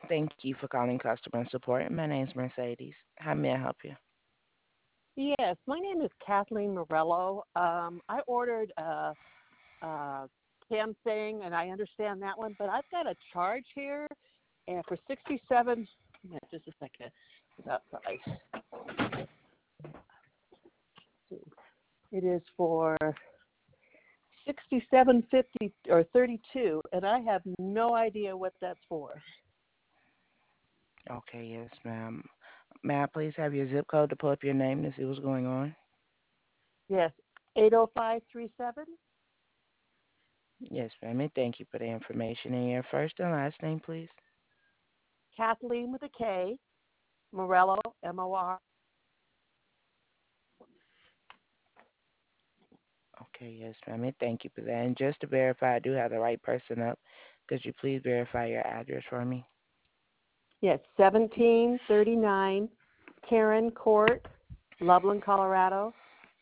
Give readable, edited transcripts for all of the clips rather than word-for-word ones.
Thank you for calling customer support. My name is Mercedes. How may I help you? Yes, my name is Kathleen Morello. I ordered a cam thing, and I understand that one, but I've got a charge here, and for 67. Just a second. It's outside. It is for 67.50 or 32, and I have no idea what that's for. Okay, yes, ma'am. May I please have your zip code to pull up your name to see what's going on? Yes, 80537. Yes, ma'am. And thank you for the information. And your first and last name, please? Kathleen with a K, Morello, M-O-R. Okay, yes, ma'am. And thank you for that. And just to verify I do have the right person up, could you please verify your address for me? Yes, 1739 Karen Court, Loveland, Colorado.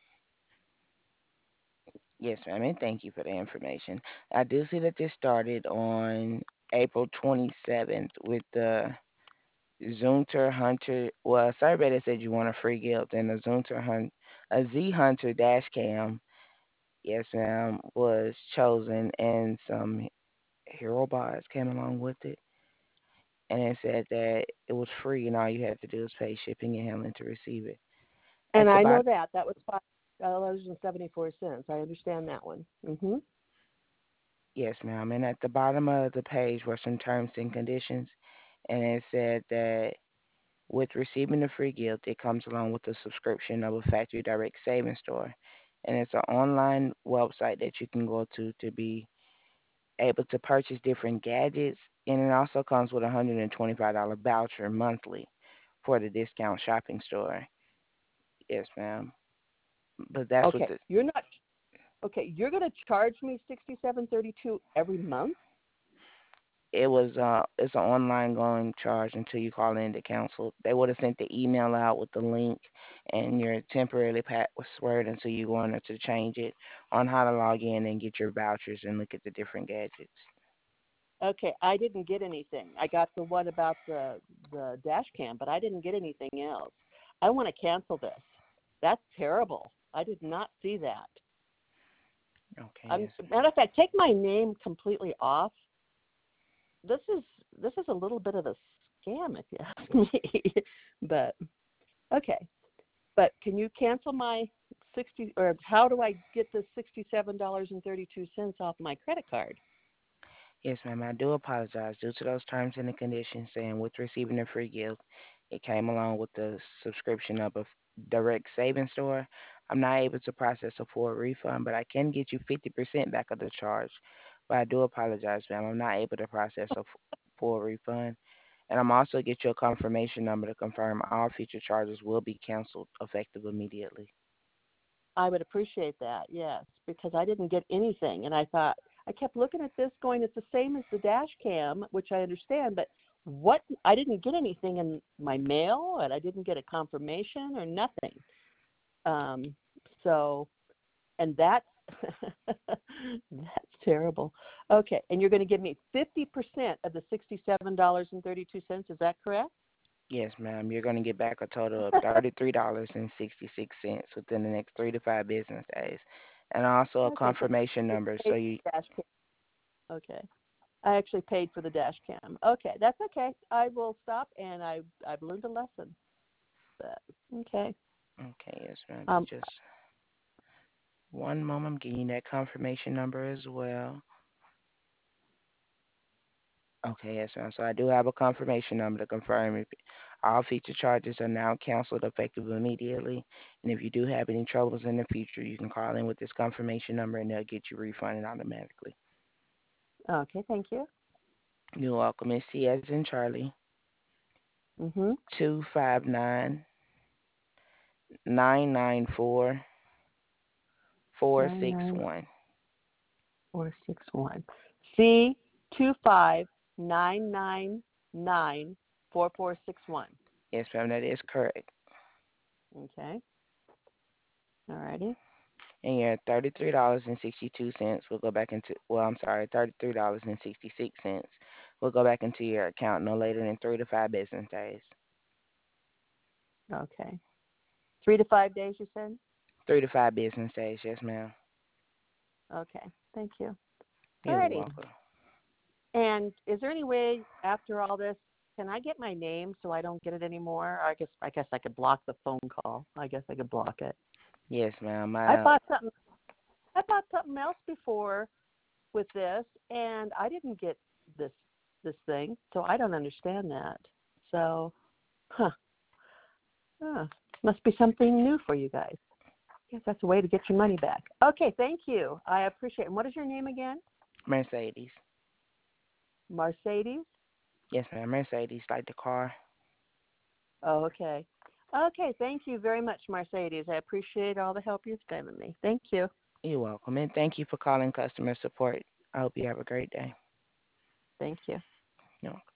Yes, ma'am. And thank you for the information. I do see that this started on April 27th with the Zunter Hunter. Well, a survey that said you want a free gift, and a Z Hunter dash cam. Yes, ma'am, was chosen, and some hero bots came along with it, and it said that it was free, and all you had to do is pay shipping and handling to receive it. At And the I know bottom, that. That was $5.74. I understand that one. yes, ma'am, and at the bottom of the page were some terms and conditions, and it said that with receiving the free gift, it comes along with a subscription of a Factory Direct Savings Store. And it's an online website that you can go to be able to purchase different gadgets. And it also comes with a $125 voucher monthly for the discount shopping store. Yes, ma'am. But that's what Okay, you're not. Okay, you're going to charge me $67.32 every month. it's an online going charge until you call in to cancel. They would have sent the email out with the link and your temporary password until you go in there to change it on how to log in and get your vouchers and look at the different gadgets. Okay, I didn't get anything. I got the one about the dash cam, but I didn't get anything else. I want to cancel this. That's terrible. I did not see that. Okay, yes. Matter of fact, take my name completely off. This is a little bit of a scam, if you ask me. But okay, but can you cancel my 60, or how do I get the $67.32 off my credit card? Yes, ma'am. I do apologize. Due to those terms and the conditions saying with receiving a free gift, it came along with the subscription of a direct savings store. I'm not able to process a full refund, but I can get you 50% back of the charge. But I do apologize, ma'am. I'm not able to process a full refund. And I'm also get you a confirmation number to confirm all future charges will be canceled effective immediately. I would appreciate that, yes, because I didn't get anything, and I thought I kept looking at this, going, it's the same as the dash cam, which I understand, but what? I didn't get anything in my mail, and I didn't get a confirmation or nothing. Um, so, and that's that's terrible. Okay, and you're going to give me 50% of the $67.32. Is that correct? Yes, ma'am. You're going to get back a total of $33.66 within the next 3 to 5 business days, and also a Okay, so confirmation I number. So paid you, for the dash cam. Okay. I actually paid for the dash cam. Okay, that's okay. I will stop, and I've learned a lesson. But, okay. okay, yes, ma'am. Um, Just one moment. I'm getting you that confirmation number as well. Okay, yes, ma'am. So I do have a confirmation number to confirm if all future charges are now canceled effective immediately. And if you do have any troubles in the future, you can call in with this confirmation number and they'll get you refunded automatically. okay, thank you. You're welcome. It's C as in Charlie, Mhm. 259 994 Nine 461. 461. C 259994461. Yes, ma'am, that is correct. Okay. All righty. And your $33.62 will go back into, well, I'm sorry, $33.66 will go back into your account no later than 3 to 5 business days. Okay. 3 to 5 days, you said? 3 to 5 business days, yes, ma'am. Okay. Thank you. You're Alrighty. welcome. And is there any way after all this, can I get my name so I don't get it anymore? I guess I could block the phone call. I guess I could block it. Yes, ma'am. I bought something. I bought something else before with this, and I didn't get this this thing, so I don't understand that. So, huh? Huh. Must be something new for you guys. Guess that's a way to get your money back. Okay, thank you. I appreciate it. And what is your name again? Mercedes. Mercedes? Yes, ma'am. Mercedes, like the car. Oh, okay. Okay, thank you very much, Mercedes. I appreciate all the help you've given me. Thank you. You're welcome. And thank you for calling customer support. I hope you have a great day. Thank you. You're welcome.